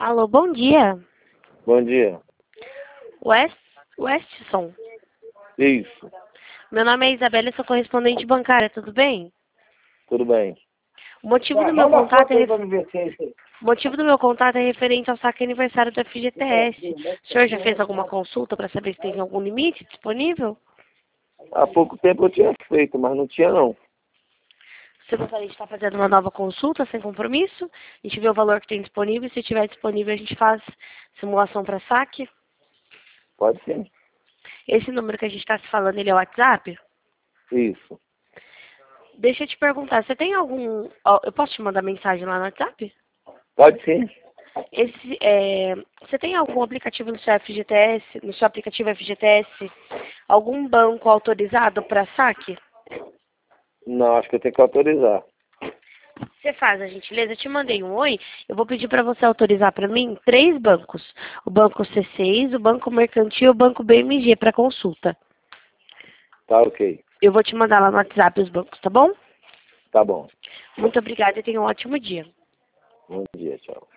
Alô, bom dia. Bom dia. Westson. Isso, Meu nome é Isabela e sou correspondente bancária, tudo bem? tudo bem. O motivo do meu contato é referente ao saque aniversário do FGTS. O senhor já fez alguma consulta para saber se tem algum limite disponível? Há pouco tempo eu tinha feito, mas não tinha não. Você gostaria de estar fazendo uma nova consulta sem compromisso? A gente vê o valor que tem disponível e se tiver disponível a gente faz simulação para saque. Pode ser. Esse número que a gente está se falando, ele é o WhatsApp? Isso. Deixa eu te perguntar, você tem algum... ó, eu posso te mandar mensagem lá no WhatsApp? Pode ser. Você tem algum aplicativo no seu FGTS, no seu aplicativo FGTS, algum banco autorizado para saque? Não, acho que eu tenho que autorizar. Você faz a gentileza, eu te mandei um oi, eu vou pedir para você autorizar para mim 3 bancos. O Banco C6, o Banco Mercantil e o Banco BMG para consulta. Tá ok. Eu vou te mandar lá no WhatsApp os bancos, tá bom? Tá bom. Muito obrigada e tenha um ótimo dia. Bom dia, tchau.